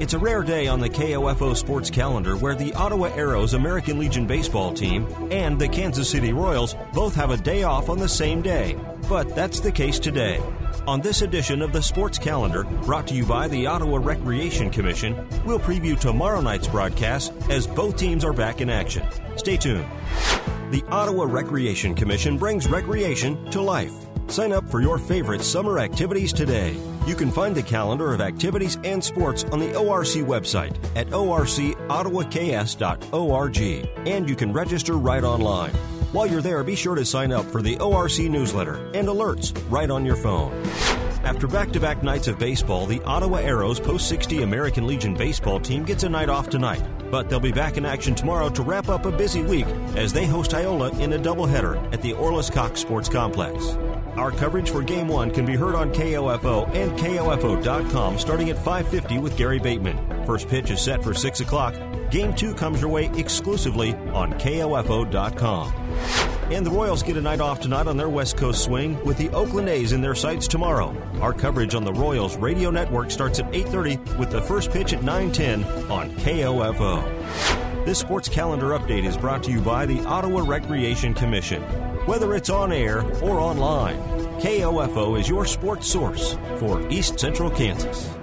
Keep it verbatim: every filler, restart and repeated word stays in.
It's a rare day on the K O F O sports calendar where the Ottawa Arrows American Legion baseball team and the Kansas City Royals both have a day off on the same day. But that's the case today. On this edition of the Sports Calendar, brought to you by the Ottawa Recreation Commission, we'll preview tomorrow night's broadcast as both teams are back in action. Stay tuned. The Ottawa Recreation Commission brings recreation to life. Sign up for your favorite summer activities today. You can find the calendar of activities and sports on the O R C website at o r c ottawa k s dot org, and you can register right online. While you're there, be sure to sign up for the O R C newsletter and alerts right on your phone. After back-to-back nights of baseball, the Ottawa Arrows Post sixty American Legion baseball team gets a night off tonight, but they'll be back in action tomorrow to wrap up a busy week as they host Iola in a doubleheader at the Orlis Cox Sports Complex. Our coverage for Game one can be heard on K O F O and K O F O dot com starting at five fifty with Gary Bateman. First pitch is set for six o'clock. Game two comes your way exclusively on K O F O dot com. And the Royals get a night off tonight on their West Coast swing with the Oakland A's in their sights tomorrow. Our coverage on the Royals radio network starts at eight thirty with the first pitch at nine ten on K O F O. This sports calendar update is brought to you by the Ottawa Recreation Commission. Whether it's on air or online, K O F O is your sports source for East Central Kansas.